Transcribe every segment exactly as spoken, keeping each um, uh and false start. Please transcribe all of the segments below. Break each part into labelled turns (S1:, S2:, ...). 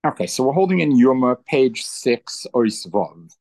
S1: Okay, so we're holding in Yuma, page six, Oisvov.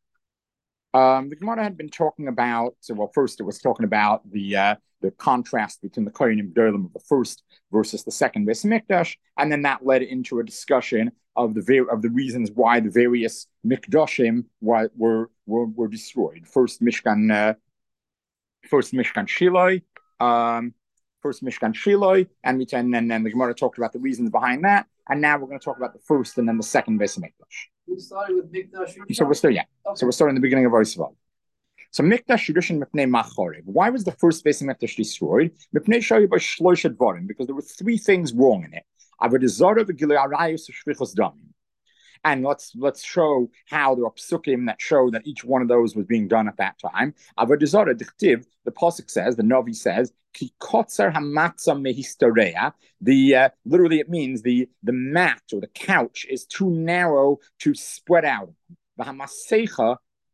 S1: Um, the Gemara had been talking about, so well, first it was talking about the uh, the contrast between the Kohanim Gedolim of the first versus the second Beis Mikdash, and then that led into a discussion of the ver- of the reasons why the various Mikdashim were were were, were destroyed. First Mishkan, uh, first Mishkan Shiloi, um, first Mishkan Shiloi, and we and then, then the Gemara talked about the reasons behind that, and now we're going to talk about the first and then the second Beis Mikdash.
S2: We started with Mikdash.
S1: So we're still yeah.
S2: Okay.
S1: So we're starting the beginning of Oisval. So Mikdash Yerushin Mipnei Machorev. Why was the first Beis Mikdash destroyed? Mipnei Shayu by Shlosh Dvarim, because there were three things wrong in it. Avodah Zarah, the Gilui Arayos, Shvichos Damim. And let's let's show how there are psukim that show that each one of those was being done at that time. Avodah Zarah, the the pasuk says, the Navi says, Ki kotzer hamatzah mehistorea. The uh, literally it means the the mat or the couch is too narrow to spread out. The hamasecha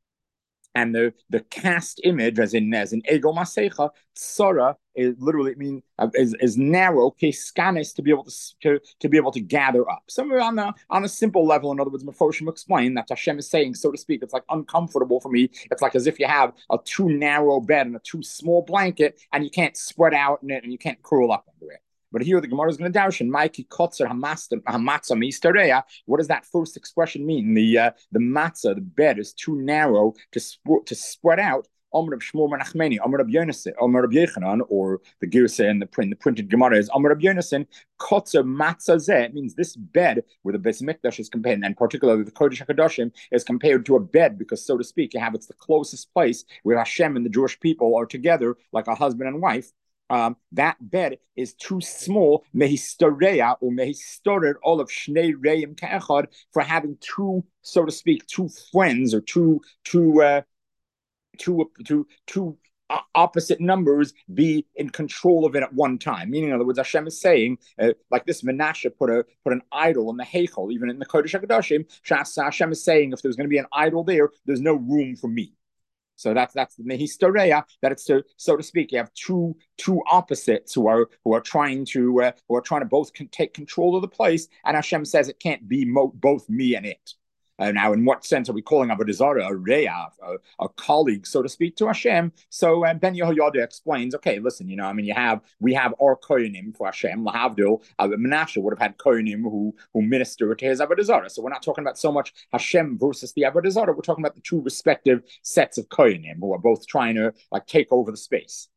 S1: and the the cast image, as in as in ego masecha, tsara is literally mean uh, is is narrow, keskanes to be able to, to to be able to gather up. Somewhere on the on a simple level, in other words, Mefoshim explain that Hashem is saying, so to speak, it's like uncomfortable for me. It's like as if you have a too narrow bed and a too small blanket, and you can't spread out in it and you can't curl up under it. But here the Gemara is going to dash in Mikey Kotzer Hamatzah Mistareya. What does that first expression mean? The uh, the matzah, the bed, is too narrow to sp- to spread out. Omer of Shmuel Menachmeni, Omer of Yonasan, Omer of Yechanan, or the Girsa in the print, the printed Gemara is Omer of Yonasan. Kotzer matzah zeh means this bed where the Beis Mikdash is compared, and particularly the Kodesh Hakadoshim is compared to a bed because, so to speak, you have it's the closest place where Hashem and the Jewish people are together, like a husband and wife. Um, that bed is too small, mehistoreya or mehistored all of shnei reim ke'echad, for having two, so to speak, two friends or two, two, uh, two, two, two uh, opposite numbers be in control of it at one time. Meaning, in other words, Hashem is saying, uh, like this Menashe put a put an idol in the Heichel, even in the Kodesh Hakadoshim. Hashem is saying, if there's going to be an idol there, there's no room for me. So that's that's the mehistoreya, that it's to, so to speak, you have two two opposites who are who are trying to uh, who are trying to both can take control of the place, and Hashem says it can't be mo- both me and it. Uh, now, in what sense are we calling Avodah Zarah a reya, a, a colleague, so to speak, to Hashem? So uh, Ben Yehoyada explains, okay, listen, you know, I mean, you have we have our kohanim for Hashem. Lahavdil, uh, Menashe would have had kohanim who who minister to his Avodah Zarah. So we're not talking about so much Hashem versus the Avodah Zarah. We're talking about the two respective sets of kohanim who are both trying to like take over the space.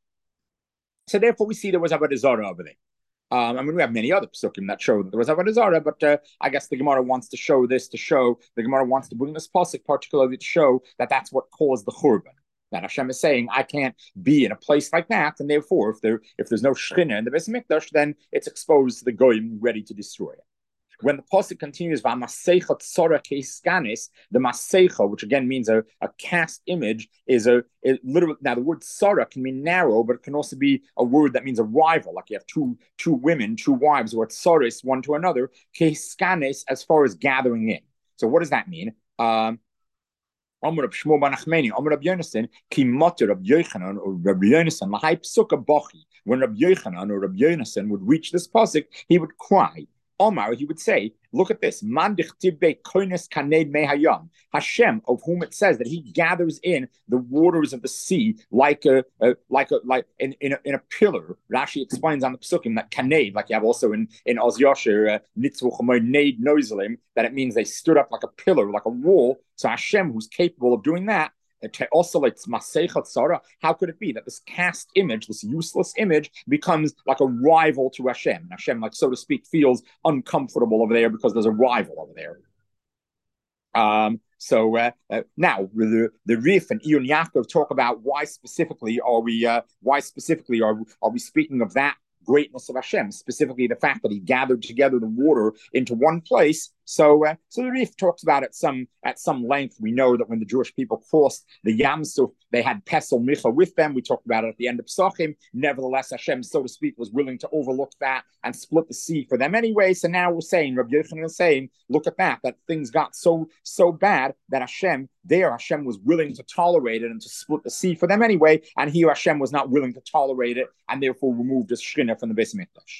S1: So therefore, we see there was Avodah Zarah over there. Um, I mean, we have many other psukim that show that there was Avodah Zarah, but uh, I guess the Gemara wants to show this to show the Gemara wants to bring this pasuk particularly to show that that's what caused the churban. That Hashem is saying, I can't be in a place like that, and therefore, if there if there's no shechina in the Beis Mikdash, then it's exposed to the goyim ready to destroy it. When the pasuk continues, the masecha, which again means a, a cast image, is a it literally now the word sara can mean narrow, but it can also be a word that means a rival. Like you have two two women, two wives, or tsaris one to another. Keskanes as far as gathering in. So what does that mean? Um, Amr of Shmuel Banachmeni, Amr of Yonasan, Ki Motter of Yochanan or Rabbi Yonasan, Lahai Psuka Bochi. When Rabbi Yochanan or Rabbi Yonasan would reach this pasuk, he would cry. Omar, he would say, look at this. Hashem, of whom it says that he gathers in the waters of the sea like a, a like a like in, in, a, in a pillar. Rashi explains on the psukim that kaned, like you have also in, in Oz Yosher, uh, that it means they stood up like a pillar, like a wall. So Hashem, who's capable of doing that, also like Masechat Sarah, how could it be that this cast image, this useless image, becomes like a rival to Hashem? And Hashem, like so to speak, feels uncomfortable over there because there's a rival over there. Um, so uh, uh, now the the Rif and Iyun Yaakov talk about why specifically are we uh, why specifically are are we speaking of that greatness of Hashem, specifically the fact that he gathered together the water into one place. So, uh, so the Rif talks about it some at some length. We know that when the Jewish people crossed the Yam Suf, they had Pesel Micha with them. We talked about it at the end of Psachim. Nevertheless, Hashem, so to speak, was willing to overlook that and split the sea for them anyway. So now we're saying, Rabbi Yochanan is saying, look at that, that things got so so bad that Hashem, there Hashem was willing to tolerate it and to split the sea for them anyway. And here Hashem was not willing to tolerate it and therefore removed his Shekhinah from the Beis Mikdash.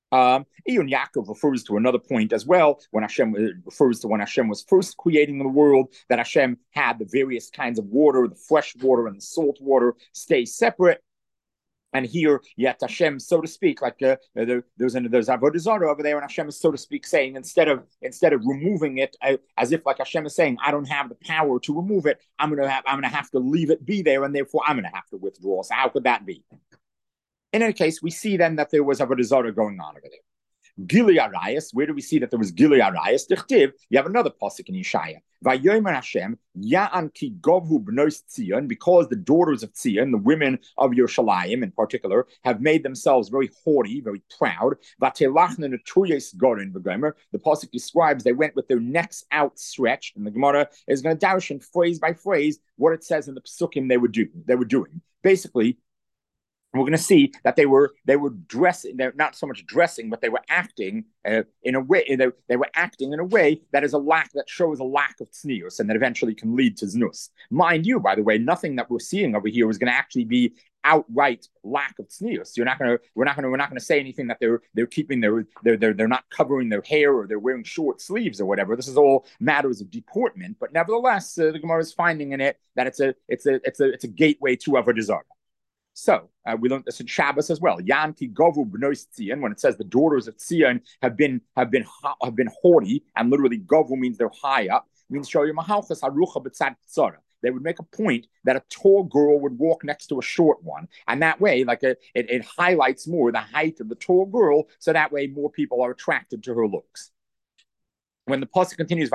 S1: Um, Iyun Yaakov refers to another point as well when Hashem refers to when Hashem was first creating the world, that Hashem had the various kinds of water, the fresh water and the salt water stay separate. And here, yet Hashem, so to speak, like uh, there, there's an, there's Avodah Zarah over there, and Hashem is, so to speak, saying instead of instead of removing it, uh, as if like Hashem is saying, I don't have the power to remove it. I'm gonna have I'm gonna have to leave it be there, and therefore I'm gonna have to withdraw. So how could that be? In any case, we see then that there was Avodah Zarah going on over there. Gili Arayas, where do we see that there was Gili Arayas? Dichtiv, you have another pasuk in Yeshaya. Vayomer Hashem, Ya'an ki govhu b'nos Tzion, because the daughters of Tzion, the women of Yerushalayim in particular, have made themselves very haughty, very proud. Vatelachna netuyes gorin v'gomer. The pasuk describes they went with their necks outstretched, and the Gemara is going to dash in phrase by phrase what it says in the psukim they were doing. They were doing basically. We're going to see that they were they were dressing. They're not so much dressing, but they were acting uh, in a way. They, they were acting in a way that is a lack that shows a lack of tznius, and that eventually can lead to znus. Mind you, by the way, nothing that we're seeing over here is going to actually be outright lack of tznius. You're not going to. We're not going to. We're not going to say anything that they're they're keeping their they're they're they're not covering their hair or they're wearing short sleeves or whatever. This is all matters of deportment. But nevertheless, uh, the Gemara is finding in it that it's a it's a it's a it's a gateway to Avodah Zarah. So uh, we learned this in Shabbos as well. Yanki govu b'nos Tzion, when it says the daughters of Tzion have been have been have been haughty, and literally govu means they're high up, means show you mahalchas harucha b'tzad tzara. They would make a point that a tall girl would walk next to a short one, and that way, like a, it, it highlights more the height of the tall girl, so that way more people are attracted to her looks. When the pasuk continues,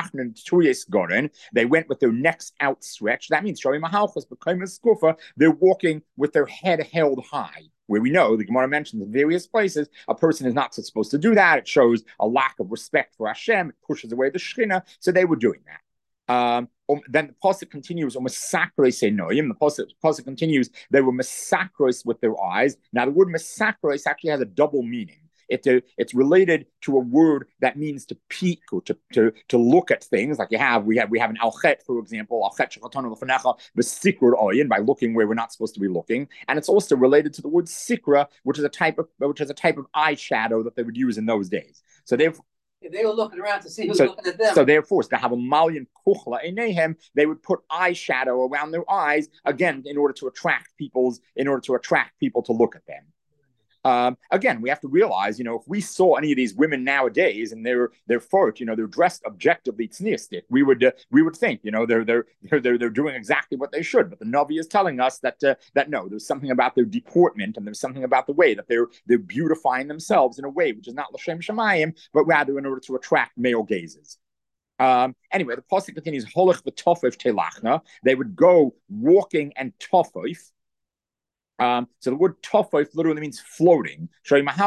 S1: they went with their necks outstretched. That means showing mahalchus, becoming a skufa. They're walking with their head held high. Where we know the Gemara mentions in various places a person is not supposed to do that. It shows a lack of respect for Hashem. It pushes away the Shekhinah. So they were doing that. Um, um, then the pasuk continues, the pasuk, pasuk continues, they were masakros with their eyes. Now the word masakros actually has a double meaning. It, uh, it's related to a word that means to peek or to, to, to look at things. Like you have, we have we have an alchet, for example, alchet shechatonu l'fanecha b'sikur oyin, by looking where we're not supposed to be looking. And it's also related to the word sikra, which is a type of which is a type of eyeshadow that they would use in those days. So they've
S2: they were looking around to see who's
S1: so,
S2: looking at them.
S1: So therefore, to have a malian kuchla enehem, they would put eyeshadow around their eyes, again, in order to attract people's, in order to attract people to look at them. Um, again, we have to realize, you know, if we saw any of these women nowadays and they're they're fort, you know, they're dressed objectively tzniistic, we would uh, we would think, you know, they're they're they're they're they're doing exactly what they should. But the Navi is telling us that uh, that no, there's something about their deportment and there's something about the way that they're they're beautifying themselves in a way which is not l'shem shamayim, but rather in order to attract male gazes. Um, anyway, the pasuk continues, holach v'tofif telachna. They would go walking and tofif. Um, so the word tofoif literally means floating. They would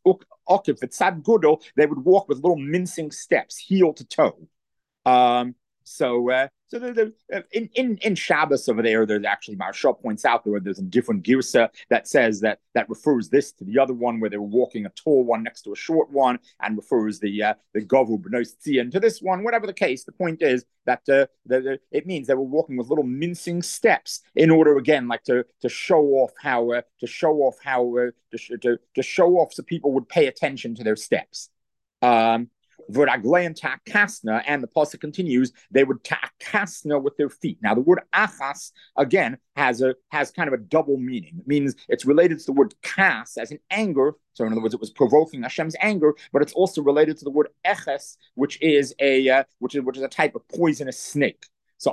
S1: walk with little mincing steps, heel to toe. Um, so, uh, so they're, they're, in in in Shabbos over there, there's actually Maharsha points out there there's a different girsa that says that that refers this to the other one where they were walking a tall one next to a short one, and refers the uh, the govu b'nos Tzion to this one. Whatever the case, the point is that uh, the, the, it means they were walking with little mincing steps in order, again, like to to show off how uh, to show off how uh, to, to to show off so people would pay attention to their steps. Um, and takasna, and the pasuk continues, they would takasna with their feet. Now, the word achas again has a has kind of a double meaning. It means it's related to the word kas as in anger. So, in other words, it was provoking Hashem's anger, but it's also related to the word eches, which is a uh, which is which is a type of poisonous snake. So,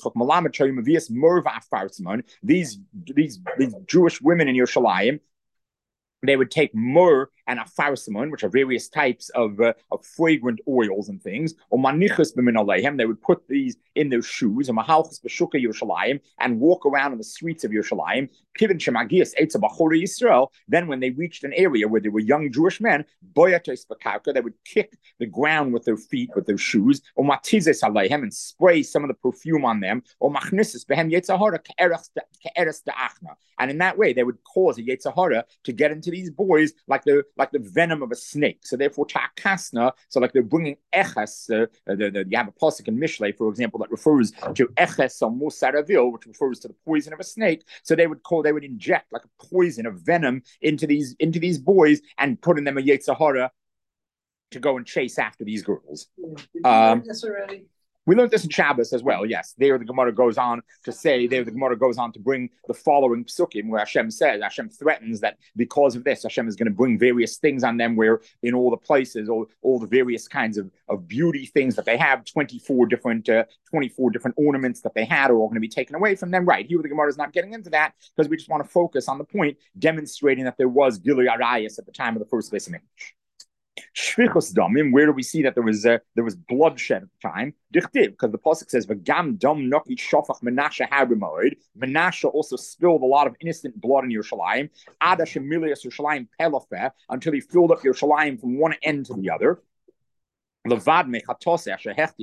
S1: these these these Jewish women in Yerushalayim, they would take myrrh and afarsimon, which are various types of uh, of fragrant oils and things, or manichas b'min alehem. They would put these in their shoes, or mahalchas b'shuka Yerushalayim, and walk around in the streets of Yerushalayim. Kivin shemagias etza b'chorei Yisrael. Then, when they reached an area where there were young Jewish men, boyatos b'karka, they would kick the ground with their feet, with their shoes, or matizes alehem, and spray some of the perfume on them, or machnisis behem yetzahara ke'eres da'achna. And in that way, they would cause a yetzahara to get into these boys like they're like the venom of a snake. So therefore, ta'kasna, so like they're bringing eches, uh, the, the, you have a pasuk in Mishlei, for example, that refers to eches or musaravil, which refers to the poison of a snake. So they would call, they would inject like a poison of venom into these into these boys and put in them a Yetzirah to go and chase after these girls.
S2: Yeah. Did you
S1: um,
S2: learn this already?
S1: We learned this in Shabbos as well. Yes, there the Gemara goes on to say, there the Gemara goes on to bring the following psukim where Hashem says, Hashem threatens that because of this, Hashem is going to bring various things on them where in all the places, all, all the various kinds of, of beauty things that they have, twenty-four different uh, twenty-four different ornaments that they had are all going to be taken away from them. Right, here the Gemara is not getting into that because we just want to focus on the point demonstrating that there was Gilui Arayis at the time of the first Beis Hamikdash. Shvichus damim, where do we see that there was uh, there was bloodshed at the time? Dichtiv, because the pasuk says, "V'gam dam noki shofach Menashe harimoid." Menashe also spilled a lot of innocent blood in Yerushalayim. Ada shemilias Yerushalayim pelafeh, until he filled up Yerushalayim from one end to the other. Besides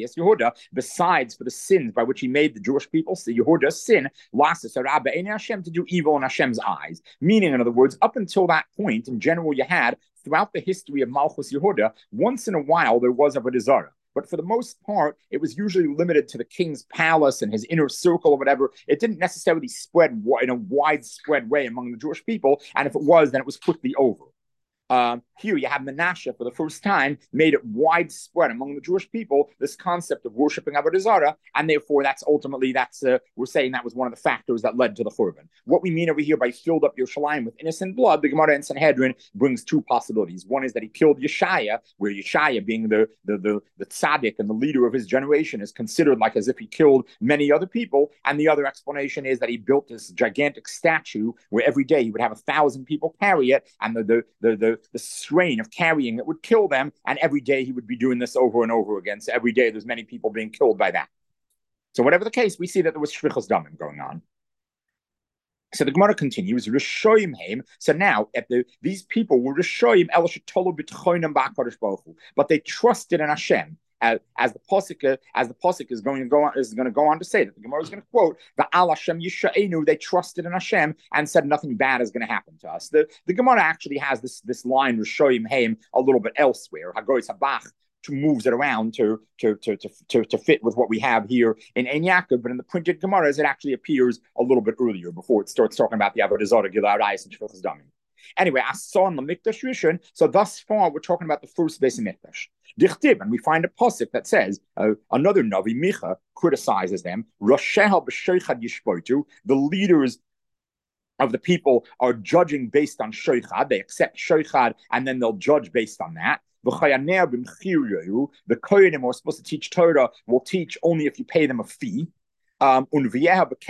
S1: for the sins by which he made the Jewish people, so Yehuda's sin, Hashem, to do evil in Hashem's eyes. Meaning, in other words, up until that point, in general, you had throughout the history of Malchus Yehuda, once in a while there was Avodah Zarah. But for the most part, it was usually limited to the king's palace and his inner circle or whatever. It didn't necessarily spread in a widespread way among the Jewish people. And if it was, then it was quickly over. Um, here you have Menashe for the first time made it widespread among the Jewish people, this concept of worshiping Avodah Zarah, and therefore that's ultimately, that's uh, we're saying that was one of the factors that led to the Churban. What we mean over here by filled up Yerushalayim with innocent blood, the Gemara in Sanhedrin brings two possibilities. One is that he killed Yeshaya, where Yeshaya, being the, the, the, the tzaddik and the leader of his generation, is considered like as if he killed many other people, and the other explanation is that he built this gigantic statue where every day he would have a thousand people carry it, and the, the, the, the the strain of carrying it would kill them, and every day he would be doing this over and over again. So every day there's many people being killed by that. So whatever the case, we see that there was shvichas damim going on. So the Gemara continues, Rishoyim heim. So now, at the, these people were Rishoyim el shetolu b'tchonim ba'akadosh baruch hu, but they trusted in Hashem. As, as the pasuk as the pasuk is going to go on is going to go on to say that the Gemara is going to quote the Al Hashem Yisha'enu, they trusted in Hashem and said nothing bad is going to happen to us. The the Gemara actually has this this line Rishoyim Haim a little bit elsewhere. Hagoyis Habach moves it around to to, to to to to fit with what we have here in Ein Yaakov, but in the printed Gemaras it actually appears a little bit earlier before it starts talking about the Avodah Zarah, Gilui Arayis, and Shvichas Damim. Anyway, I saw in the Mikdash Rishon. So thus far, we're talking about the first Beis Hamikdash. Dichtib, and we find a pasuk that says uh, another Navi Micha criticizes them. Roshehal b'sheichad yishpotu. The leaders of the people are judging based on sheichad. They accept sheichad, and then they'll judge based on that. The kohenim are supposed to teach Torah. Will teach only if you pay them a fee. Um, and the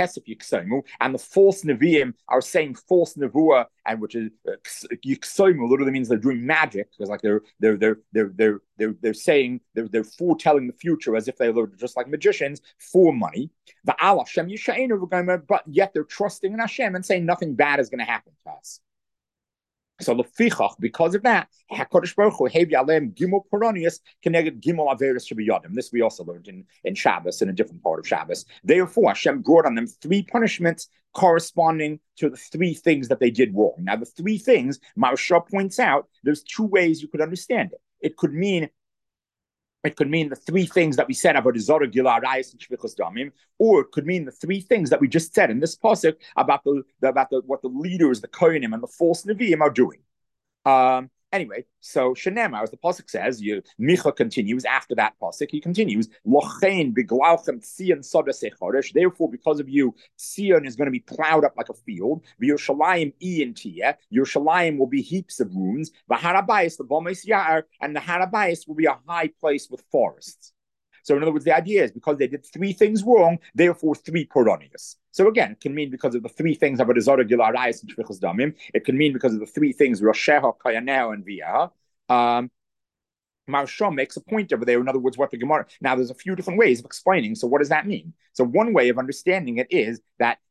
S1: false Nevi'im are saying false Nevuah, and which is Yiksoimu literally means they're doing magic, because like they're they're they're they're they're they're, they're saying they're they're foretelling the future as if they were just like magicians for money. The Allah Hashem Yisha'enu, but yet they're trusting in Hashem and saying nothing bad is going to happen to us. So lefichach, because of that, Hakadosh Baruch Hu hevi aleim gimel paronius keneged gimel averis shebiyadim. This we also learned in, in Shabbos, in a different part of Shabbos. Therefore, Hashem brought on them three punishments corresponding to the three things that they did wrong. Now, the three things, Maharsha points out, there's two ways you could understand it. It could mean It could mean the three things that we said about Zara, Gilui Arayis, and Shvichas Damim, or it could mean the three things that we just said in this pasuk about the, the about the what the leaders, the Kohanim, and the false Nevi'im are doing. Um, anyway, so Shenemar, as the pasuk says, you, Micha continues after that pasuk. He continues, Lochein b'glalchem tzion soda sechoresh. Therefore, because of you, Tzion is going to be plowed up like a field. V'Yerushalayim iyin tiyeh. Yerushalayim will be heaps of ruins. V'Harabayis l'bomeis ya'ar, and the Harabayis will be a high place with forests. So in other words, the idea is because they did three things wrong, therefore three poronius. So again, it can mean because of the three things of Avodah Zarah, Gilui Arayis, and Shvichas Damim. It can mean because of the three things Rosheha, Kayaneho, and Viyaha. Um, Maharsha makes a point over there. In other words, what the Gemara. Now, there's a few different ways of explaining. So what does that mean? So one way of understanding it is that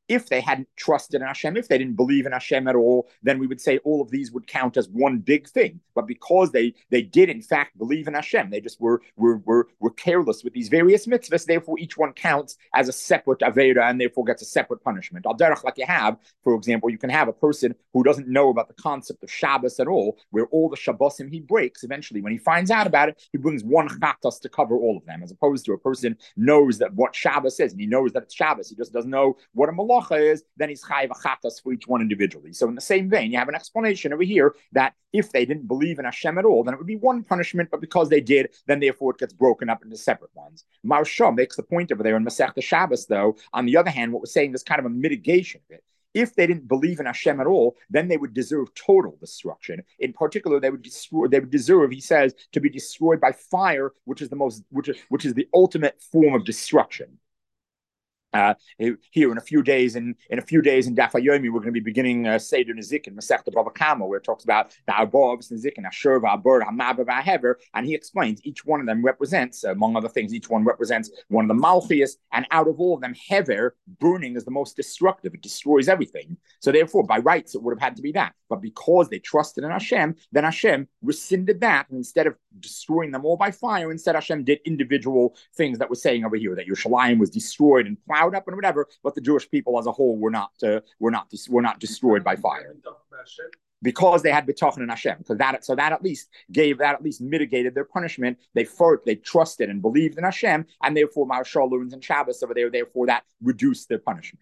S1: If they hadn't trusted in Hashem, if they didn't believe in Hashem at all, then we would say all of these would count as one big thing. But because they they did in fact believe in Hashem, they just were were were, were careless with these various mitzvahs. Therefore, each one counts as a separate avera and therefore gets a separate punishment. Al derech, like you have, for example, you can have a person who doesn't know about the concept of Shabbos at all, where all the Shabbosim he breaks, eventually when he finds out about it, he brings one chatas to cover all of them, as opposed to a person knows that what Shabbos is, and he knows that it's Shabbos. He just doesn't know what a malacha is, then he's chayiv a chatas for each one individually. So in the same vein, you have an explanation over here that if they didn't believe in Hashem at all, then it would be one punishment, but because they did, then therefore it gets broken up into separate ones. Maharsha makes the point over there in Masechta Shabbos, though, on the other hand, what we're saying is kind of a mitigation of it. If they didn't believe in Hashem at all, then they would deserve total destruction. In particular, they would destroy, they would deserve, he says, to be destroyed by fire, which is the most, which is, which is the ultimate form of destruction. Uh, here in a few days, in, in a few days in Daf Yomi, we're going to be beginning uh, Seder Nezik in Masechta Bava Kama, where it talks about the Arbovs Nezik and Asher, V'Abur, Hamav, V'Hever, and he explains each one of them represents, among other things, each one represents one of the Malchias, and out of all of them, Hever, burning, is the most destructive. It destroys everything. So therefore, by rights, it would have had to be that. But because they trusted in Hashem, then Hashem rescinded that, and instead of destroying them all by fire, instead Hashem did individual things that we're saying over here, that Yerushalayim was destroyed and plowed up and whatever, but the Jewish people as a whole were not uh, were not were not destroyed by fire because they had bitachon in Hashem. Because that so that at least gave that at least mitigated their punishment. They fought, they trusted and believed in Hashem, and therefore Maharshal learns in Shabbos over there. Therefore, that reduced their punishment.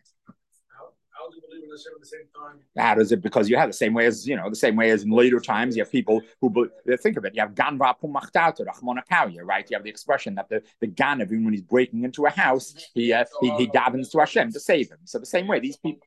S3: How do you believe in Hashem at the same time?
S1: How does it? Because you have the same way as, you know, the same way as in later times, you have people who think of it. You have ganva pumachtater, rachmonakavya, right? You have the expression that the, the ganav, even when he's breaking into a house, he uh, he, he davens to Hashem to save him. So the same way, these people,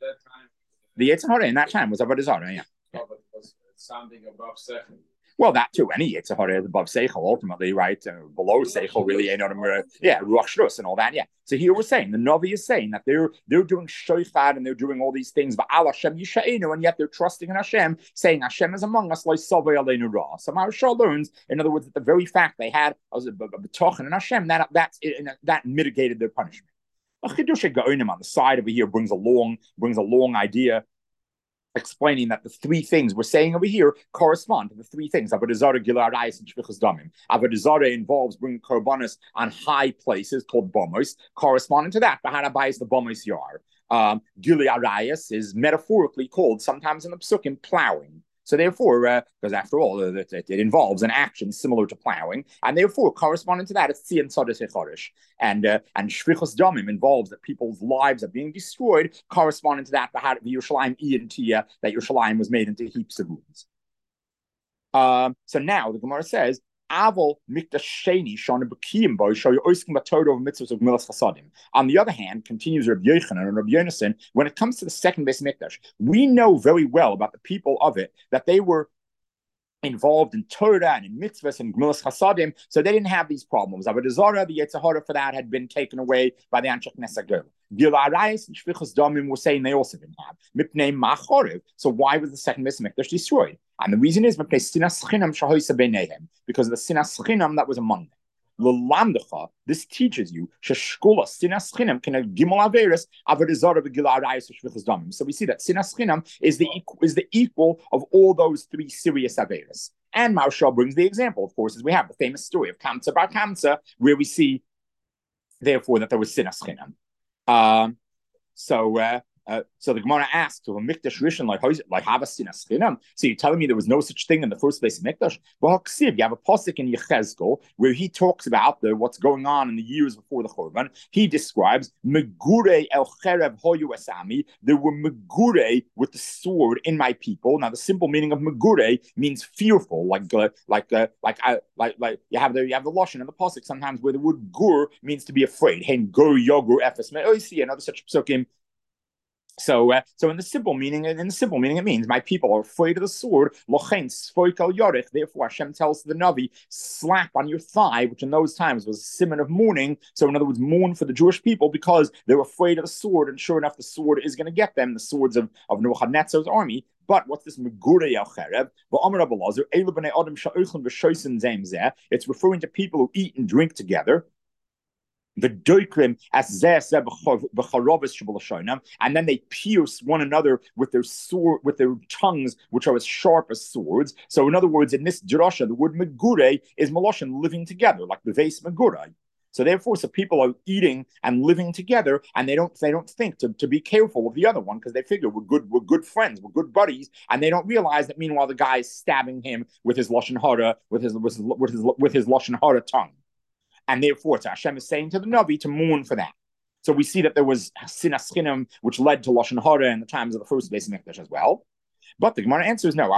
S1: the Yetzer Hara in that time was avodah zarah, yeah.
S3: Oh, but it was something above second.
S1: Well, that too. Any Yetzer Hara is above Seichel, ultimately, right? Uh, below Seichel, really, you know, yeah, Ruach Shrus and all that, yeah. So here we're saying, the Navi is saying that they're they're doing Shoichad and they're doing all these things, but Al Hashem Yisha'enu, and yet they're trusting in Hashem, saying Hashem is among us, like Savay Aleinu Ra. So Maharshal learns, in other words, that the very fact they had a b'tochen in Hashem, that that's that mitigated their punishment. A Chidush Ga'onim on the side over here brings a long brings a long idea, explaining that the three things we're saying over here correspond to the three things. Avodah Zarah, Gilui Arayos, and Shvichas Damim. Avodah Zarah involves bringing korbanos on high places called bomos, corresponding to that. Bahar Abayis, the bomos yar. Um, Gilui Arayos is metaphorically called, sometimes in the Psukim, plowing. So therefore, uh, because after all, it, it, it involves an action similar to plowing, and therefore, corresponding to that, it's Tzion Tzadis Echorish. And uh, and Shvichas Damim involves that people's lives are being destroyed, corresponding to that, the Yerushalayim Iyantia, that Yerushalayim was made into heaps of ruins. Um, so now the Gemara says, Aval mikdash sheni shana b'kiyim bo show you oiskim b'torah of mitzvahs of milas chasadim. On the other hand, continues Rabbi Yochanan and Rabbi Yonason, when it comes to the second base mikdash, we know very well about the people of it that they were involved in Torah and in mitzvahs and milas chasadim, so they didn't have these problems. Avodah Zarah, the Yetzer Hara for that had been taken away by the Anshe Knesset Gdola. Gilui Arayos and Shvichas Damim were saying they also didn't have. Mipnei machorev. So why was the second base mikdash destroyed? And the reason is because of the sinas chinam that was among them. This teaches you sheshkula sinas chinam can gimel averis avodah zarah v'gilui arayos v'shvichas damim. So we see that sinas chinam is the equal, is the equal of all those three serious averis. And Maharshal brings the example, of course, as we have the famous story of Kamsa bar Kamsa, where we see, therefore, that there was sinas chinam. Um, so. Uh, Uh, so the Gemara asks, "To a mikdash rishon like like have a sinas chinam?" So you're telling me there was no such thing in the first place in mikdash? Well, you have a pasuk in Yechezkel where he talks about the what's going on in the years before the Churban. He describes megure el cherev hoyu esami. There were megure with the sword in my people. Now, the simple meaning of megure means fearful, like uh, like uh, like uh, like like you have the you have the lashon in the pasuk sometimes where the word gur means to be afraid. Hein gur yogur efes me. Oh, you see another such psukim. So, uh, so in the simple meaning, in the simple meaning, it means my people are afraid of the sword. Therefore, Hashem tells the Navi, slap on your thigh, which in those times was a simon of mourning. So, in other words, mourn for the Jewish people because they're afraid of the sword. And sure enough, the sword is going to get them, the swords of, of Nebuchadnezzar's army. But what's this megurei al cherev? It's referring to people who eat and drink together. the doikrim as and then they pierce one another with their sword, with their tongues, which are as sharp as swords. So, in other words, in this drasha, the word megure is maloshin, living together, like the vase megure. So therefore, so people are eating and living together, and they don't they don't think to, to be careful of the other one because they figure we're good we're good friends, we're good buddies, and they don't realize that meanwhile the guy is stabbing him with his lashon hara, with his with his with his, with his lashon hara tongue, and therefore, so Hashem is saying to the Navi to mourn for that. So we see that there was sinas chinam, which led to lashon hara in the times of the first Beis Mikdash as well. But the Gemara answers no.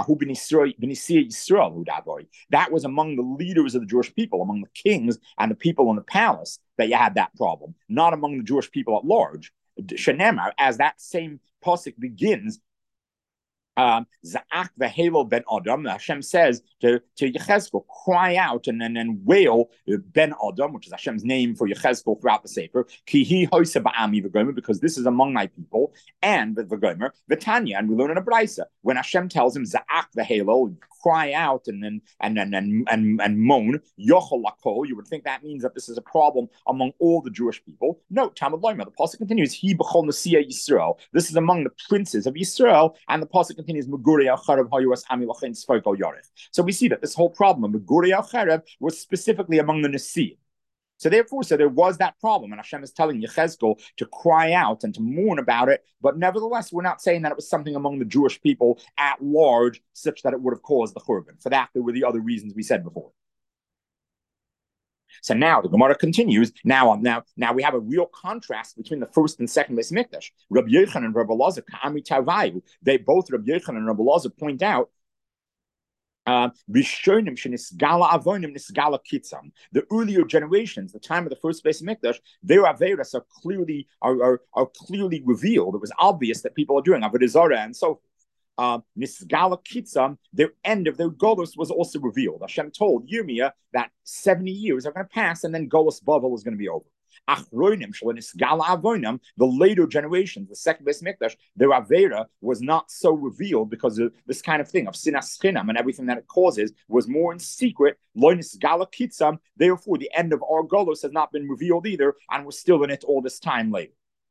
S1: That was among the leaders of the Jewish people, among the kings and the people in the palace, that you had that problem, not among the Jewish people at large. Shenemar, as that same pasuk begins, um, Za'ak v'helo ben Adam, Hashem says to, to Yechezkel, cry out and then and, wail ben Adam, which is Hashem's name for Yechezkel throughout the Sefer, ki hi hoise ba'ami v'gomer, because this is among my people, and the v'gomer, v'tanya, and we learn in a Braisa, when Hashem tells him Za'ak v'helo, cry out and and and and and, and, and moan, yochol lakol, you would think that means that this is a problem among all the Jewish people. No, Talmud Loima, the pasuk continues, he b'chol nasiya Yisrael. This is among the princes of Yisrael, and the pasuk continues, Megurei al-Charev hayuas ami lachin sfok al yarech. So we see that this whole problem of Megurei al-Charev was specifically among the Nasiim. So therefore, so there was that problem, and Hashem is telling Yechezkel to cry out and to mourn about it. But nevertheless, we're not saying that it was something among the Jewish people at large, such that it would have caused the Churban. For that, there were the other reasons we said before. So now the Gemara continues. Now, now, now we have a real contrast between the first and second Beis Mikdash. Rabbi Yochanan and Rabbi Elazar, Ka'ami Tavayu, they both, Rabbi Yochanan and Rabbi Elazar, point out Uh, the earlier generations, the time of the first Beis Mikdash, their Averas are clearly are, are, are clearly revealed. It was obvious that people are doing Avodah Zarah and so forth. Uh, Nisgala Kitzam, their end of their Golus was also revealed. Hashem told Yirmiyah that seventy years are going to pass and then Golus Bavel is going to be over. The later generations, the second Beis Mikdash, their Avera was not so revealed because of this kind of thing of sinas chinam and everything that it causes was more in secret. Therefore, the end of our Golos has not been revealed either, and we're still in it all this time later.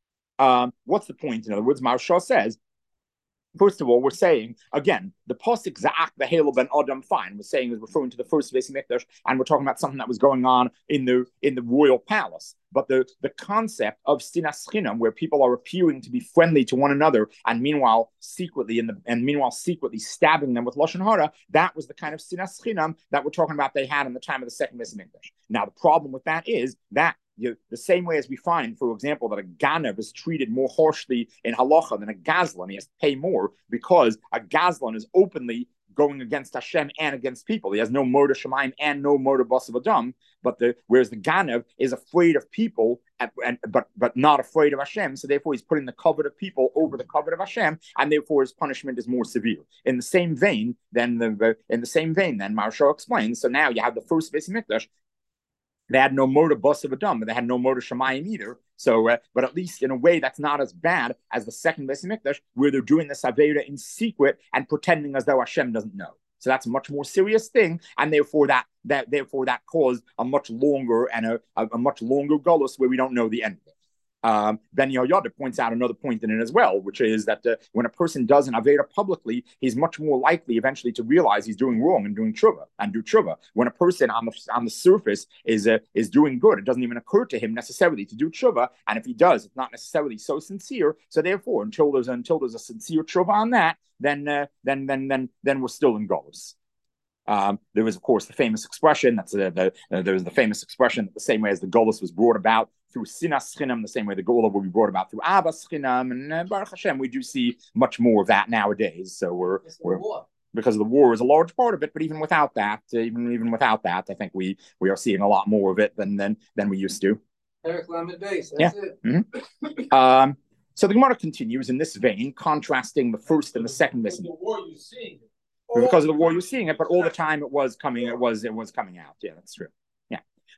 S1: Um, what's the point? In other words, Maharsha says, first of all, we're saying, again, the posik Za'ak v'helo ben Adam, fine, we're saying is referring to the first Beis Mikdash, and we're talking about something that was going on in the in the royal palace. But the, the concept of sinas chinam, where people are appearing to be friendly to one another, and meanwhile secretly in the and meanwhile secretly stabbing them with lashon hara, that was the kind of sinas chinam that we're talking about they had in the time of the second Beis Mikdash. Now, the problem with that is that You, the same way as we find, for example, that a Ganev is treated more harshly in halacha than a Gazlan. He has to pay more because a Gazlan is openly going against Hashem and against people. He has no murder Shemaim and no murder Basav Adam. But the whereas the Ganev is afraid of people, and, and but but not afraid of Hashem. So therefore, he's putting the covet of people over the covet of Hashem, and therefore his punishment is more severe. In the same vein, then the in the same vein, then Maharsha explains. So now you have the first Beis Mikdash. They had no murder Basav Adam, but they had no murder Shemayim either. So, uh, but at least in a way, that's not as bad as the second Beis Mikdash, where they're doing the Savera in secret and pretending as though Hashem doesn't know. So that's a much more serious thing, and therefore that that therefore that caused a much longer and a, a, a much longer Golus where we don't know the end of it. Um, Ben Yehoyada points out another point in it as well, which is that uh, when a person does an Avera publicly, he's much more likely eventually to realize he's doing wrong and doing tshuva and do tshuva. When a person on the on the surface is uh, is doing good, it doesn't even occur to him necessarily to do tshuva, and if he does, it's not necessarily so sincere. So therefore, until there's until there's a sincere tshuva on that, then uh, then then then then we're still in Golus. Um, there was, of course, the famous expression. That's uh, the uh, there was the famous expression that the same way as the Golus was brought about through sinas chinam, the same way the Gola will be brought about through avas chinam, and uh, Baruch Hashem, we do see much more of that nowadays. So we're, we're because of the war is a large part of it. But even without that, uh, even even without that, I think we we are seeing a lot more of it than than than we used to.
S2: Eric Lamed base.
S1: That's yeah. it. Mm-hmm. um, so the Gemara continues in this vein, contrasting the first and the second Beis Mikdash. Because of the war, you're seeing it, but all the time it was coming, it was, it was coming out. Yeah, that's true. Yeah.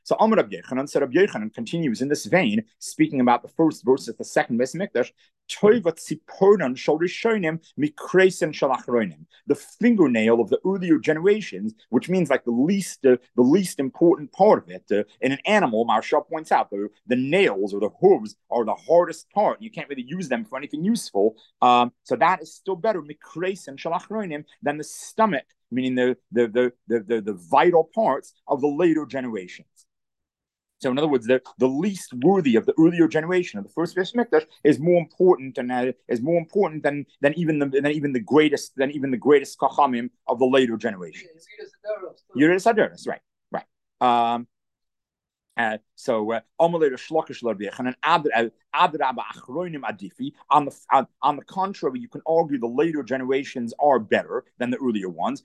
S1: So Amar Rabbi Yochanan, so Rabbi Yochanan continues in this vein, speaking about the first versus the second Beis Mikdash. The fingernail of the earlier generations, which means like the least, uh, the least important part of it. Uh, in an animal, Maharsha points out the the nails or the hooves are the hardest part. You can't really use them for anything useful. Um, so that is still better than the stomach, meaning the the the the the, the vital parts of the later generations. So, in other words, the, the least worthy of the earlier generation of the first Beis Mikdash is more important and uh, is more important than than even the than even the greatest than even the greatest Chachamim of the later generation. Yeridus Haderos, right, right. Um, uh, so, uh, on the on the on, on the contrary, you can argue the later generations are better than the earlier ones.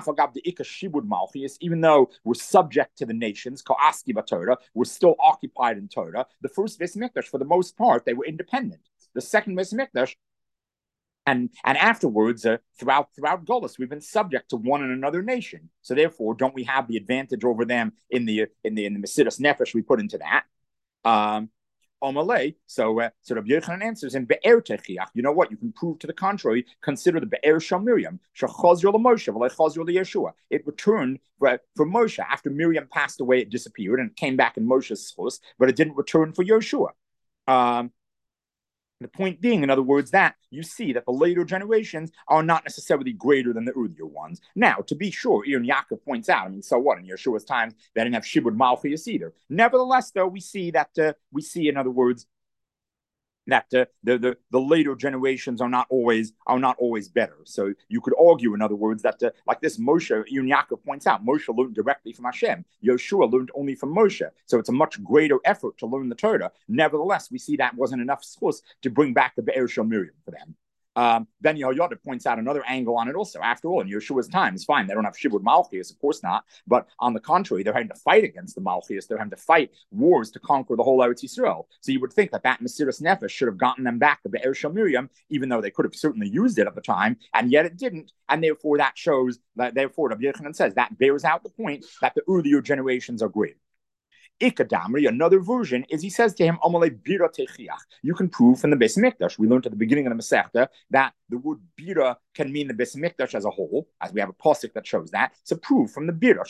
S1: Even though we're subject to the nations, we're still occupied in Torah. The first Beis Mikdash, for the most part, they were independent. The second Beis Mikdash, And and afterwards, uh, throughout throughout Golus, we've been subject to one and another nation. So therefore, don't we have the advantage over them in the in the in the Mesiras Nefesh we put into that? Um, Omalei. So uh, so Rabbi Yochanan answers in Be'er Techiach. You know what? You can prove to the contrary. Consider the Be'er Shal Miriam. Shechazir LaMoshe v'lechazir LaYeshua. It returned for, for Moshe after Miriam passed away. It disappeared and it came back in Moshe's schus, but it didn't return for Yeshua. Um, The point being, in other words, that you see that the later generations are not necessarily greater than the earlier ones. Now, to be sure, Aaron Yaakov points out, I mean, so what? In Yeshua's times, they didn't have Shibud Malchus either. Nevertheless, though, we see that, uh, we see, in other words, that uh, the, the the later generations are not always are not always better. So you could argue, in other words, that uh, like this Moshe, Aaron Yaakov points out, Moshe learned directly from Hashem. Yeshua learned only from Moshe. So it's a much greater effort to learn the Torah. Nevertheless, we see that wasn't enough schus to bring back the Be'er Shel Miriam for them. Um, Ben Yehoyada points out another angle on it also. After all, in Yeshua's time, it's fine. They don't have Shibud Malchus, of course not. But on the contrary, they're having to fight against the Malchus. They're having to fight wars to conquer the whole Eretz Yisrael. So you would think that that Mesiras Nefesh should have gotten them back the Be'er Shel Miriam, even though they could have certainly used it at the time, and yet it didn't. And therefore, that shows that, therefore, Rabbi Yochanan says that bears out the point that the earlier generations are greater. Ikadamri, another version, is he says to him, you can prove from the Beis Mikdash. We learned at the beginning of the Masechta that the word bira can mean the Beis Mikdash as a whole, as we have a pasuk that shows that. It's a proof from the bira.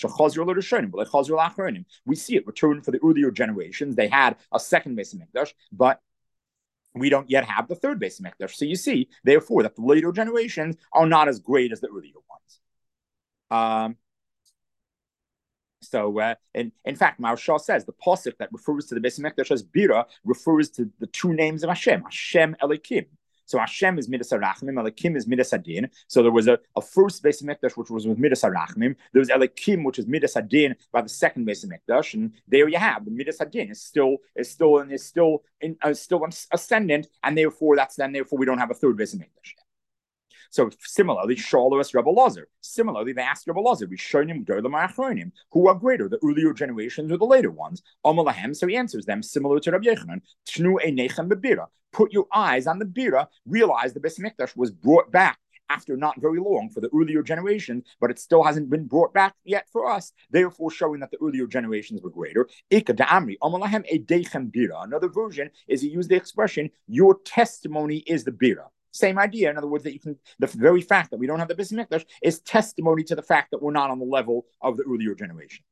S1: We see it returned for the earlier generations. They had a second Beis Mikdash, but we don't yet have the third Beis Mikdash. So you see, therefore, that the later generations are not as great as the earlier ones. Um, So, uh, in, in fact, Maharsha says the pasuk that refers to the Beis Mikdash as Bira refers to the two names of Hashem, Hashem Elikim. So Hashem is Midas HaRachmim, Elikim is Midas Hadin. So there was a, a first Beis Mikdash which was with Midas HaRachmim. There was Elikim, which is Midas Hadin by the second Beis Mikdash, and there you have the Midas Hadin is still is still and is still in, uh, still ascendant, and therefore that's then therefore we don't have a third Beis Mikdash. So similarly, Shalos Rebbe Lazar. Similarly, they asked Rebbe Lazar, Rishonim Gedolim Achronim, who are greater, the earlier generations or the later ones? Amalahem, so he answers them, similar to Rabbi Yochanan, Tshnu Einechem Bebira. Put your eyes on the Bira, realize the Beis Mikdash was brought back after not very long for the earlier generations, but it still hasn't been brought back yet for us, therefore showing that the earlier generations were greater. Another version is he used the expression, your testimony is the Bira. Same idea. In other words, that you can, the very fact that we don't have the Beis Mikdash is testimony to the fact that we're not on the level of the earlier generations.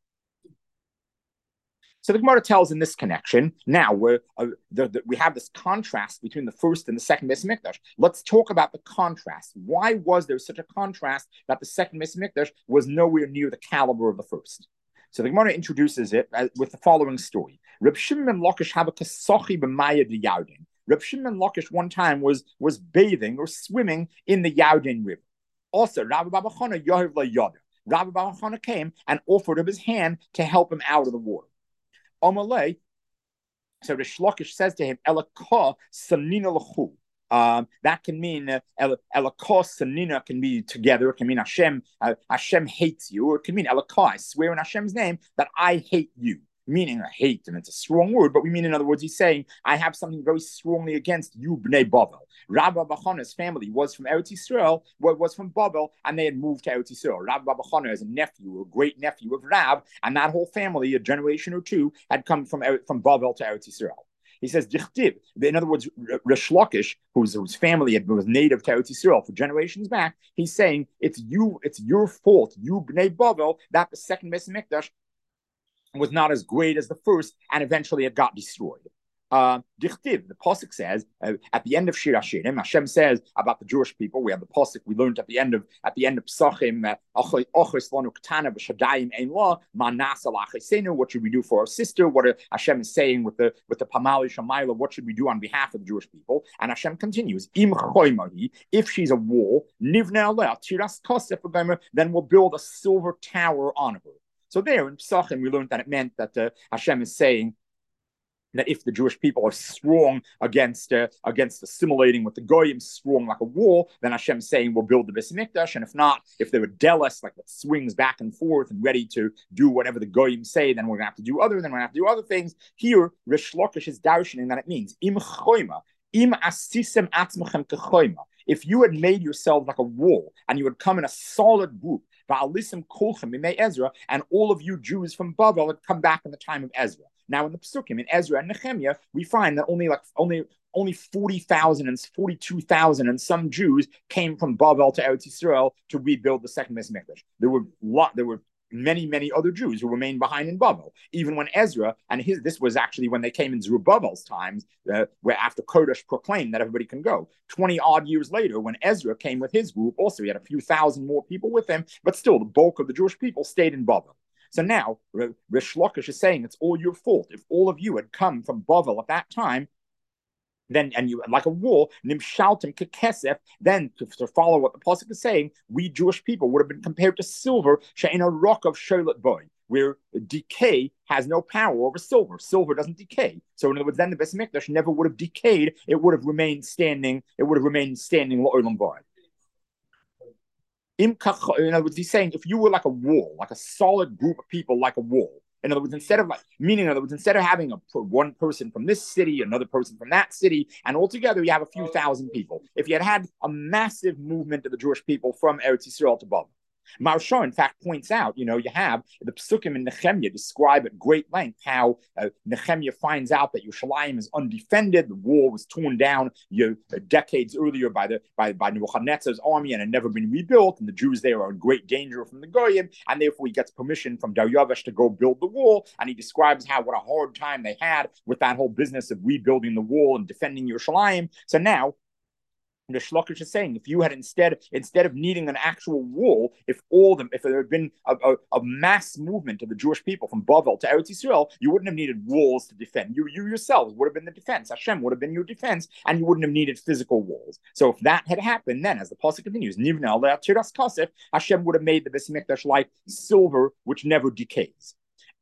S1: So the Gemara tells in this connection, now we're, uh, the, the, we have this contrast between the first and the second Beis Mikdash. Let's talk about the contrast. Why was there such a contrast that the second Beis Mikdash was nowhere near the caliber of the first? So the Gemara introduces it uh, with the following story. Reb Shimon ben Lakish have a kasochi b'maya de Yarden. Reb Shimon Lakish one time was, was bathing or swimming in the Yarden River. Also, Rabbi Baba Chana Yohav la Yada. Rabbi Baba Chana came and offered him his hand to help him out of the water. Amalei, so the Shlokish says to him, Elakah sanina l'chu. Um, that can mean uh, Elakah sanina can be together. It can mean Hashem uh, Hashem hates you, or it can mean Elakah, I swear in Hashem's name that I hate you. meaning hate, and it's a strong word, but we mean, in other words, he's saying, I have something very strongly against you, Bnei Bavel. Rabbi Bachana's family was from Eretz Yisrael, was from Bavel, and they had moved to Eretz Yisrael. Rabbi Bachana is a nephew, a great nephew of Rab, and that whole family, a generation or two, had come from, from Bavel to Eretz Yisrael. He says, Dichtib. In other words, Resh Lakish, whose, whose family had, was native to Eretz Yisrael for generations back, he's saying, it's you, it's your fault, you Bnei Bavel, that the second Beis Hamikdash was not as great as the first, and eventually it got destroyed. Uh, Dichtiv, the pasuk says uh, at the end of Shir Hashirim, Hashem says about the Jewish people. We have the pasuk we learned at the end of at the end of Psachim. What should we do for our sister? What Hashem is saying with the with the Pamali Shamayla? What should we do on behalf of the Jewish people? And Hashem continues: Im if she's a wall, then we'll build a silver tower on her. So there in Psachim, we learned that it meant that uh, Hashem is saying that if the Jewish people are strong against uh, against assimilating with the Goyim, strong like a wall, then Hashem is saying we'll build the Beis Hamikdash. And if not, if they're delis, like that swings back and forth and ready to do whatever the Goyim say, then we're going to have to do other, then we're going to have to do other things. Here, Resh Lakish is darshaning that it means im choima, im asisem atzmachem kechoima. If you had made yourselves like a wall and you had come in a solid group, Ezra, and all of you Jews from Bavel had come back in the time of Ezra. Now in the Pesukim, in Ezra and Nehemiah, we find that only like only only forty thousand and forty-two thousand and some Jews came from Bavel to Eretz Yisrael to rebuild the second Beis Hamikdash. There were lot there were many, many other Jews who remained behind in Bavel. Even when Ezra, and his, this was actually when they came in Zerubbabel's times, uh, where after Kodesh proclaimed that everybody can go. twenty odd years later, when Ezra came with his group, also he had a few thousand more people with him, but still the bulk of the Jewish people stayed in Bavel. So now, Resh Lakish is saying it's all your fault. If all of you had come from Bavel at that time, then and you like a wall, nimshaltim kekesef, then to, to follow what the pasuk is saying, we Jewish people would have been compared to silver, she'in a rock of sholet boy, where decay has no power over silver. Silver doesn't decay. So in other words, then the Beis Hamikdash never would have decayed. It would have remained standing. It would have remained standing la'olam boy. In other words, he's saying if you were like a wall, like a solid group of people, like a wall. In other words, instead of like, meaning, in other words, instead of having a one person from this city, another person from that city, and altogether you have a few thousand people. If you had had a massive movement of the Jewish people from Eretz Yisrael to Bavel. Maharsha, in fact, points out, you know, you have the Pesukim in Nehemiah describe at great length how uh, Nehemiah finds out that Yerushalayim is undefended. The wall was torn down you know, uh, decades earlier by the by, by Nebuchadnezzar's army and had never been rebuilt, and the Jews there are in great danger from the Goyim, and therefore he gets permission from Daryavesh to go build the wall, and he describes how what a hard time they had with that whole business of rebuilding the wall and defending Yerushalayim. So now, the Shlokish is saying, if you had instead instead of needing an actual wall, if all them, if there had been a, a, a mass movement of the Jewish people from Bavel to Eretz Yisrael, you wouldn't have needed walls to defend. You, you yourselves would have been the defense. Hashem would have been your defense, and you wouldn't have needed physical walls. So if that had happened, then, as the pasuk continues, Nivna le'atiras kasef, Hashem would have made the Beis Hamikdash like silver, which never decays.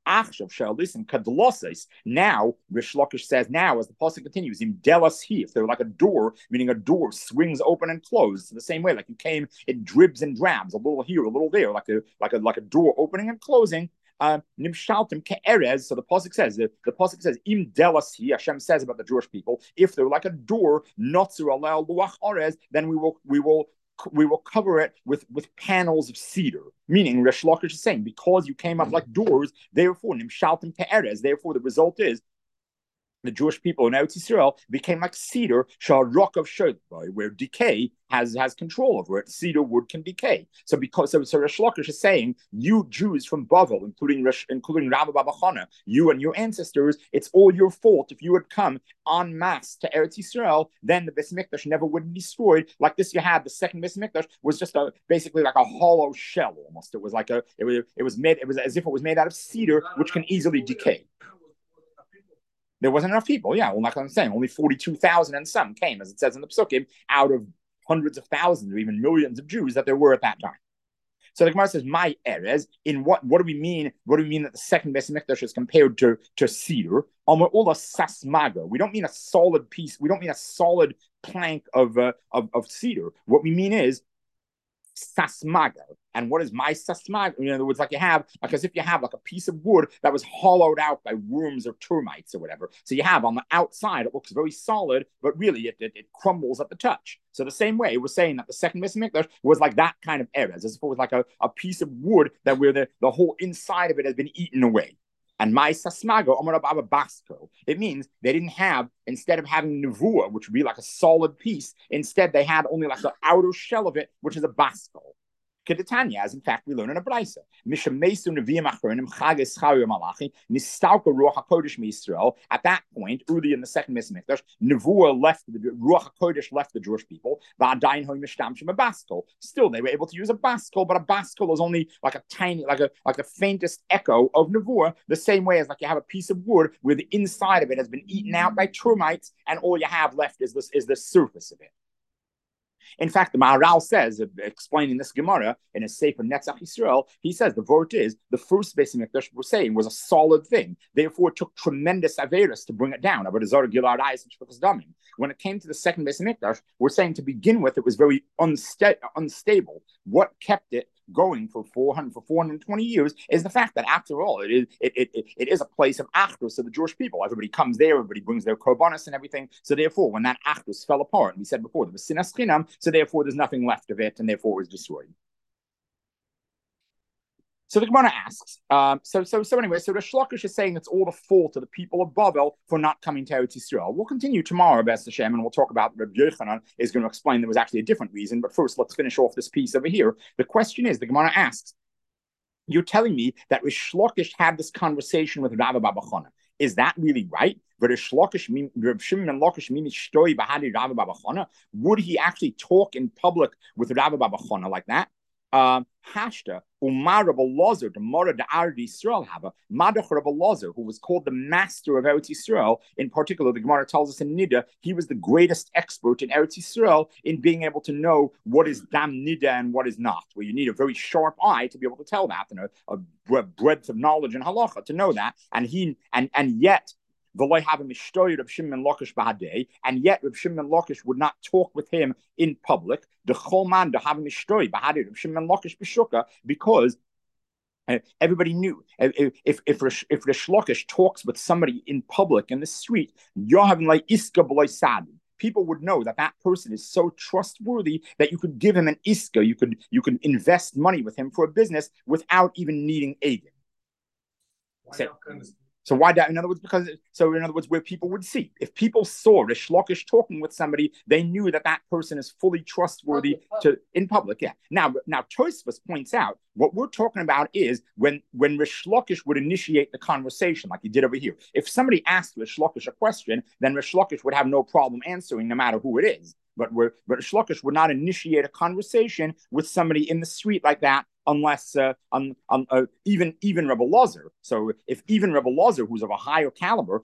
S1: Now, Rish Lakish says, now, as the pasuk continues, in delas he, if they're like a door, meaning a door swings open and closed, the same way, like you came, it dribs and drabs, a little here, a little there, like a like a like a door opening and closing. Uh, Nimshaltim ke'erez. So the pasuk says, the, the pasuk says, im delas he, Hashem says about the Jewish people, if they're like a door, notzur alel luach orez, then we will we will. we will cover it with, with panels of cedar. Meaning, Resh Lakish is saying, because you came up like doors, therefore, nimshaltim pe'erez, therefore the result is, the Jewish people in Eretz Yisrael became like cedar, rock of Shodboy, where decay has, has control over it. Cedar wood can decay. So because so, so Resh Lakish is saying, you Jews from Bavel, including Resh, including Rabbi Babachana, you and your ancestors, it's all your fault. If you had come en masse to Eretz Yisrael, then the Beis Hamikdash never would be destroyed. Like this, you had the second Beis Hamikdash was just a basically like a hollow shell almost. It was like a it was it was made it was as if it was made out of cedar, which can easily decay. There wasn't enough people. Yeah, well, like I'm saying, only forty-two thousand and some came, as it says in the Pesukim, out of hundreds of thousands or even millions of Jews that there were at that time. So the Gemara says, "My Erez." In what? What do we mean? What do we mean that the second Beis Hamikdash is compared to to cedar? Amar ula sasmaga. We don't mean a solid piece. We don't mean a solid plank of uh, of of cedar. What we mean is sasmago. And what is my sasmago? In other words, like you have, like as if you have like a piece of wood that was hollowed out by worms or termites or whatever. So you have on the outside, it looks very solid, but really it, it, it crumbles at the touch. So the same way, we're saying that the second Beis Hamikdash was like that kind of erez, as if it was like a, a piece of wood that where the, the whole inside of it has been eaten away. And my sasmago, basko. It means they didn't have, instead of having nevuah, which would be like a solid piece, instead they had only like the outer shell of it, which is a basko. Kedetanya, as in fact we learn in a brayso. At that point, early in the second Beis Hamikdash, nevuah left the Ruach HaKodesh left the Jewish people. Still, they were able to use a baskel, but a baskel is only like a tiny, like a like the faintest echo of nevuah. The same way as like you have a piece of wood where the inside of it has been eaten out by termites, and all you have left is this is the surface of it. In fact, the Maharal says, explaining this Gemara in his Sefer Netzach Yisrael, he says the word is the first Beis Hamikdash we're saying was a solid thing. Therefore, it took tremendous averis to bring it down. When it came to the second Beis Hamikdash, we're saying to begin with, it was very unsta- unstable. What kept it going for four hundred for four hundred twenty years is the fact that after all it is it it, it, it is a place of achdus of the Jewish people. Everybody comes there, everybody brings their korbanos and everything. So therefore, when that achdus fell apart, and we said before there was sinas chinam, so therefore there's nothing left of it, and therefore it was destroyed. So the Gemara asks, um, so so so anyway, so the Reish Lakish is saying it's all the fault of the people of Bavel for not coming to Eretz Yisrael. We'll continue tomorrow, B'ez Hashem, and we'll talk about Rabbi Yochanan is going to explain there was actually a different reason. But first, let's finish off this piece over here. The question is, the Gemara asks, you're telling me that Reish Lakish had this conversation with Rabbi Baba Chana. Is that really right? Would he actually talk in public with Rabbi Baba Chana like that? Um, Hashta Umar Rabbi Lozer, the Mora de Ardi Yisrael Haba, Madach Rabbi Lozer, who was called the master of Eretz Yisrael. In particular, the Gemara tells us in Nida, he was the greatest expert in Eretz Yisrael in being able to know what is Dam Nida and what is not. Well, you need a very sharp eye to be able to tell that, and a, a breadth of knowledge in halacha to know that. And he and and yet. And yet, Reb Shimon Lakish would not talk with him in public. Because uh, everybody knew if if if Reish Lakish talks with somebody in public in the street, people would know that that person is so trustworthy that you could give him an iska, you could you could invest money with him for a business without even needing aid. So, So why that? In other words, because so in other words, where people would see, if people saw Reish Lakish talking with somebody, they knew that that person is fully trustworthy to in public. Yeah. Now, now Tosfos points out what we're talking about is when when Reish Lakish would initiate the conversation, like he did over here. If somebody asked Reish Lakish a question, then Reish Lakish would have no problem answering, no matter who it is. But where but Reish Lakish would not initiate a conversation with somebody in the street like that. Unless uh, um, um, uh, even even Rebbe Lozer. So if even Rebbe Lozer, who's of a higher caliber,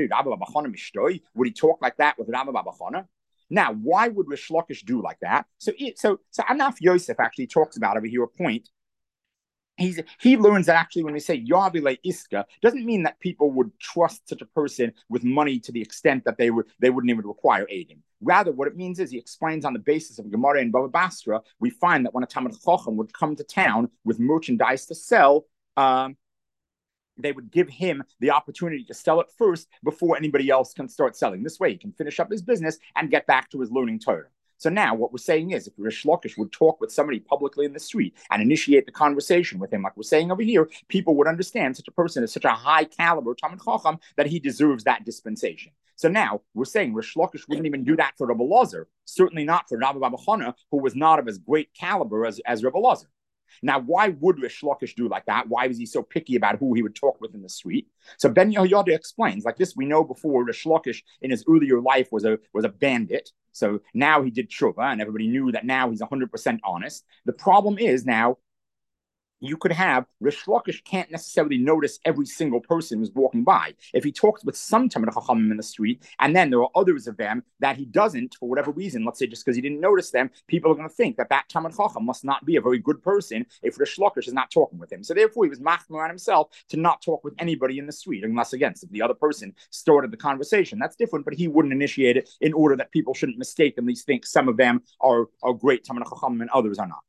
S1: would he talk like that with Rabbi Baba Chana? Now, why would Reish Lakish do like that? So so so Anaf Yosef actually talks about over here a point. He's, he learns that actually when we say Yavile Iska, doesn't mean that people would trust such a person with money to the extent that they would they wouldn't even require aiding. Rather, what it means is he explains on the basis of Gemara and Baba Basra, we find that when a Talmid Chacham would come to town with merchandise to sell, um, they would give him the opportunity to sell it first before anybody else can start selling. This way, he can finish up his business and get back to his learning Torah. So now what we're saying is if Reish Lakish would talk with somebody publicly in the street and initiate the conversation with him, like we're saying over here, people would understand such a person is such a high caliber Talmid Chacham that he deserves that dispensation. So now we're saying Reish Lakish wouldn't even do that for Rebbe Lozer, certainly not for Rabbi Baba Chana, who was not of as great caliber as, as Rebbe Lozer. Now, why would Reish Lakish do like that? Why was he so picky about who he would talk with in the street? So Ben Yehoyada explains, like this, we know before Reish Lakish in his earlier life was a was a bandit. So now he did tshuva, and everybody knew that now he's one hundred percent honest. The problem is now, you could have, Reish Lakish can't necessarily notice every single person who's walking by. If he talks with some Talmid Chachamim in the street, and then there are others of them that he doesn't, for whatever reason, let's say just because he didn't notice them, people are going to think that that Talmid Chacham must not be a very good person if Reish Lakish is not talking with him. So therefore, he was machmir on himself to not talk with anybody in the street, unless, again, if the other person started the conversation. That's different, but he wouldn't initiate it in order that people shouldn't mistakenly think some of them are, are great Talmid Chachamim and others are not.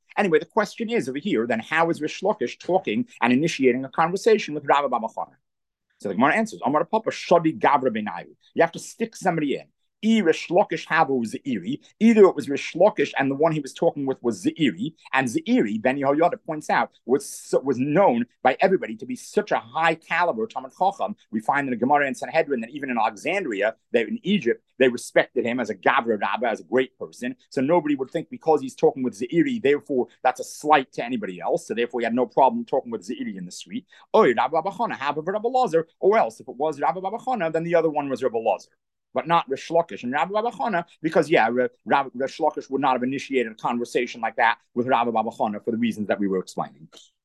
S1: Anyway, the question is over here, then how is Rish Lakish talking and initiating a conversation with Rabbi Baba Chana? So the Gemara answers, Amar Papa Shadi Gavra Benayu. You have to stick somebody in. Rish Lakish Habu Zeiri. Either it was Rish Lakish and the one he was talking with was Zeiri, and Zeiri, Ben Yehoyada points out, was was known by everybody to be such a high caliber Talmid Chacham. We find in the Gemara in Sanhedrin that even in Alexandria, they, in Egypt, they respected him as a Gavra Rabba, as a great person. So nobody would think because he's talking with Zeiri, therefore that's a slight to anybody else. So therefore he had no problem talking with Zeiri in the street. Oh, Rabbi Baba Chana, have a Rabbi Lazar, or else if it was Rabbi Baba Chana, then the other one was Rabbi Lazar, but not Rish Lakish and Rabbi Baba Chana, because yeah, Rabbi Rish Lakish would not have initiated a conversation like that with Rabbi Baba Chana for the reasons that we were explaining.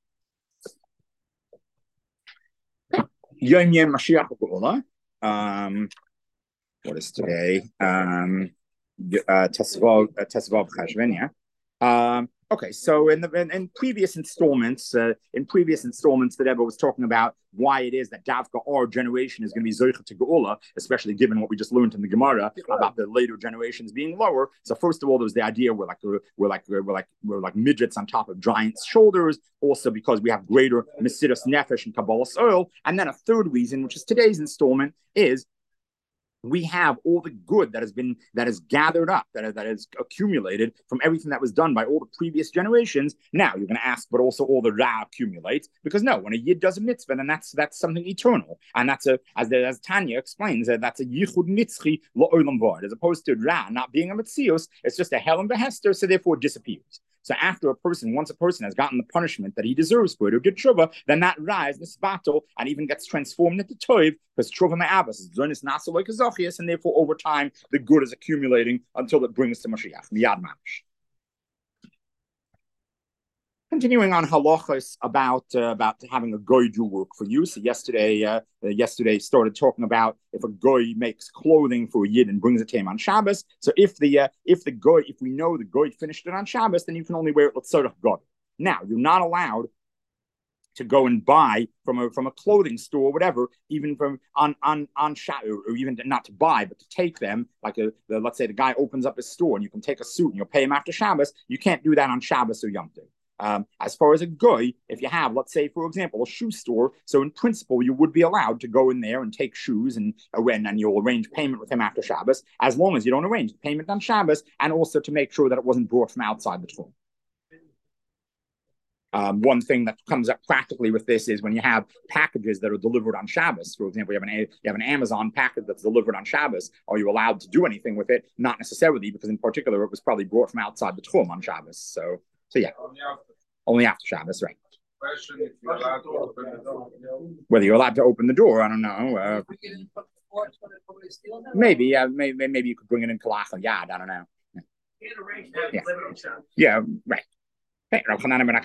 S1: Yom Yom Mashiach Geula. Um, what is today? Um, uh, Tesvav uh, Tesvav Cheshvan, yeah. Um, okay, so in the in, in previous installments, uh, in previous installments, the Rebbe was talking about why it is that Davka, our generation, is going to be Zoicha to Geula, especially given what we just learned in the Gemara about the later generations being lower. So first of all, there was the idea we're like we're, we're like we're like we're like midgets on top of giants' shoulders. Also because we have greater Mesiras Nefesh and Kabbalas Ol. And then a third reason, which is today's installment, is we have all the good that has been that is gathered up, that, that is accumulated from everything that was done by all the previous generations. Now you're going to ask, but also all the ra accumulates, because no, when a yid does a mitzvah, then that's that's something eternal, and that's a as the, as Tanya explains, uh, that's a yichud nitzchi la'olam v'ad, as opposed to ra not being a mitzios. It's just a hell and behester, so therefore it disappears. So after a person, once a person has gotten the punishment that he deserves for it, or did tshuva, then that ra is nisbato and even gets transformed into toiv, because tshuva me'abas is zonis nasa like zochias, and therefore over time the good is accumulating until it brings to Mashiach. Miyad mamish. Continuing on halachos about uh, about having a goy do work for you. So yesterday, uh, uh, yesterday started talking about if a goy makes clothing for a yid and brings it to him on Shabbos. So if the uh, if the goy, if we know the goy finished it on Shabbos, then you can only wear it l'tzorach god. Now you're not allowed to go and buy from a from a clothing store or whatever, even from on on on Shabbos, or even to, not to buy, but to take them. Like a the, let's say the guy opens up his store and you can take a suit and you'll pay him after Shabbos. You can't do that on Shabbos or Yom Tov. Um, as far as a goy, if you have, let's say, for example, a shoe store, so in principle, you would be allowed to go in there and take shoes and uh, and you'll arrange payment with him after Shabbos, as long as you don't arrange the payment on Shabbos, and also to make sure that it wasn't brought from outside the Tchum. Um, one thing that comes up practically with this is when you have packages that are delivered on Shabbos. For example, you have an you have an Amazon package that's delivered on Shabbos. Are you allowed to do anything with it? Not necessarily, because in particular, it was probably brought from outside the Tchum on Shabbos. So. So yeah, only after, only after Shabbos, right?
S3: Question if you're allowed to open the door.
S1: Whether you're allowed to open the door, I don't know. Uh, maybe, yeah, maybe, maybe you could bring it in Kalach Yad. I don't know. Yeah, yeah, right.